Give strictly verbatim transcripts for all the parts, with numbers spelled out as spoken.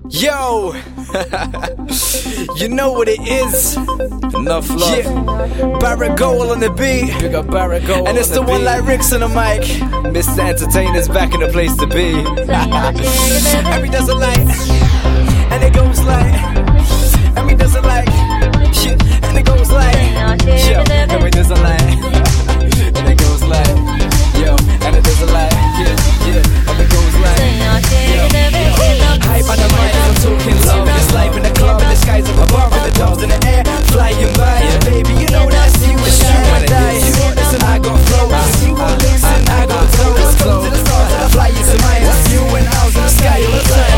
Yo, you know what it is. Enough love. Yeah, Barrett Goal on the beat. We got Barrett Goal and it's on the, the one beat. like Rick's on the mic. Mister Entertainer's back in the place to be. And we does it like, and it goes like, and we does it like, shit, and it goes like, yo, and we does it like, and it goes like, yo, and it does it like, yeah, yeah, and it goes like, yo, yo. Hype on the mic, I'm talking love. It's life in the club, and the skies up above, and the dogs in the air, flying by. Yeah, baby, you know that's you, it's you and I. You want this and I got flow. You want licks and I got toes. Let's go to the stars and I fly you to mine. It's you and I was in the sky all the time.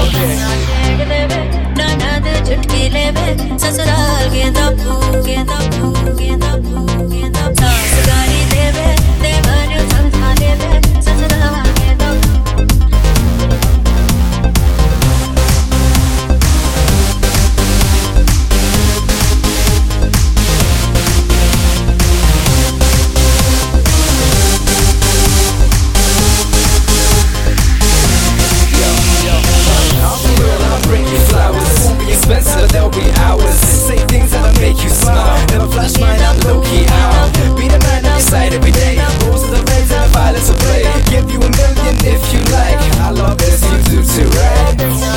But there'll be hours. Say things that'll make you smile. Never flash mine, I'm low-key out. Be the man on your side every day. Roses are reds and the violets will play. Give you a million if you like. I love this, you do too, right?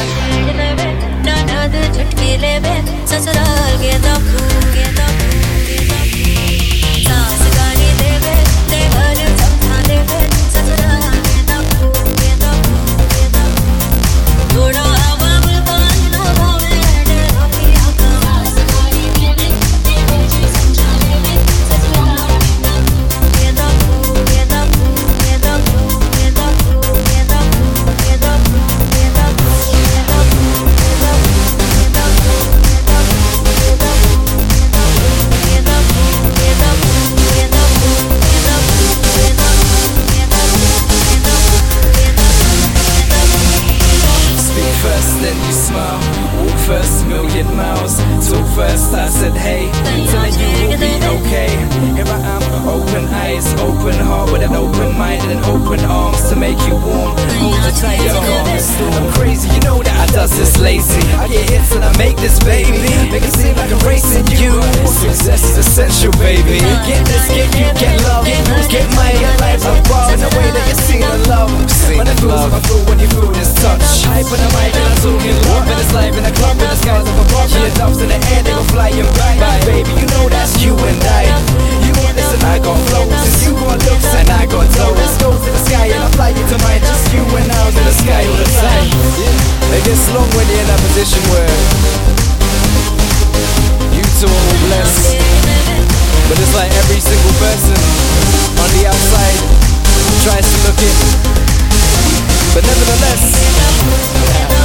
Then you smile, walk first a million miles. Talk first, I said hey, telling you will be okay. Here I am, open eyes, open heart with an open mind and open arms to make you warm. Hold you tight, yo, I'm crazy, you know that I does this lazy. I get hits and I make this baby, make it seem like I'm racing you. Success is essential, baby. Get this, get you, get love, get yours, get mine. Your life's a bar in the way that you're singing love. When it feels like I feel when you feel this touch. Hype on the mic and I'm talking love. And it's live in the club and the skies up above. Yeah, doves in the air, they go flying by. Baby, you know that's you and I. You want this and I got flows. You got looks and I got toes. Let's go to the sky and I fly you to mine. Just you and I was in the sky all the time. Yeah. It gets long when you're in that position where you two are all blessed. But it's like every single person on the outside tries to look in. But nevertheless,